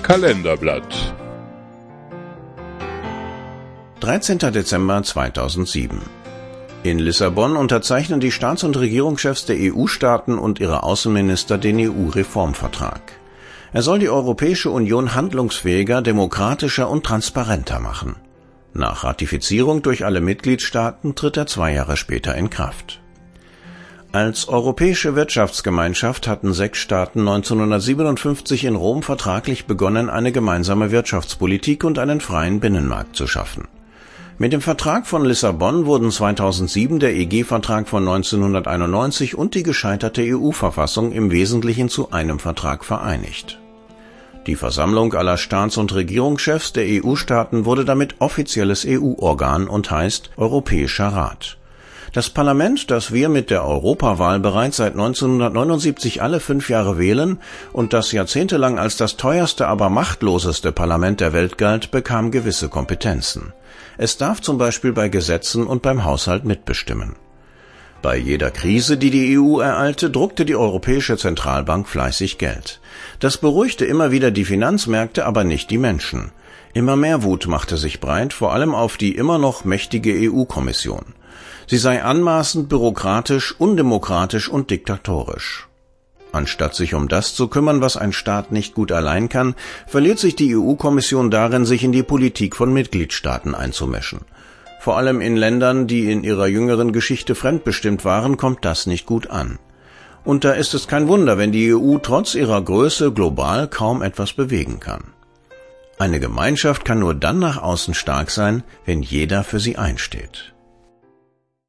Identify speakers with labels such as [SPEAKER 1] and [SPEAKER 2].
[SPEAKER 1] Kalenderblatt.
[SPEAKER 2] 13. Dezember 2007. In Lissabon unterzeichnen die Staats- und Regierungschefs der EU-Staaten und ihre Außenminister den EU-Reformvertrag. Er soll die Europäische Union handlungsfähiger, demokratischer und transparenter machen. Nach Ratifizierung durch alle Mitgliedstaaten tritt er 2 Jahre später in Kraft. Als Europäische Wirtschaftsgemeinschaft hatten 6 Staaten 1957 in Rom vertraglich begonnen, eine gemeinsame Wirtschaftspolitik und einen freien Binnenmarkt zu schaffen. Mit dem Vertrag von Lissabon wurden 2007 der EG-Vertrag von 1991 und die gescheiterte EU-Verfassung im Wesentlichen zu einem Vertrag vereinigt. Die Versammlung aller Staats- und Regierungschefs der EU-Staaten wurde damit offizielles EU-Organ und heißt Europäischer Rat. Das Parlament, das wir mit der Europawahl bereits seit 1979 alle 5 Jahre wählen und das jahrzehntelang als das teuerste, aber machtloseste Parlament der Welt galt, bekam gewisse Kompetenzen. Es darf zum Beispiel bei Gesetzen und beim Haushalt mitbestimmen. Bei jeder Krise, die die EU ereilte, druckte die Europäische Zentralbank fleißig Geld. Das beruhigte immer wieder die Finanzmärkte, aber nicht die Menschen. Immer mehr Wut machte sich breit, vor allem auf die immer noch mächtige EU-Kommission. Sie sei anmaßend, bürokratisch, undemokratisch und diktatorisch. Anstatt sich um das zu kümmern, was ein Staat nicht gut allein kann, verliert sich die EU-Kommission darin, sich in die Politik von Mitgliedstaaten einzumischen. Vor allem in Ländern, die in ihrer jüngeren Geschichte fremdbestimmt waren, kommt das nicht gut an. Und da ist es kein Wunder, wenn die EU trotz ihrer Größe global kaum etwas bewegen kann. Eine Gemeinschaft kann nur dann nach außen stark sein, wenn jeder für sie einsteht.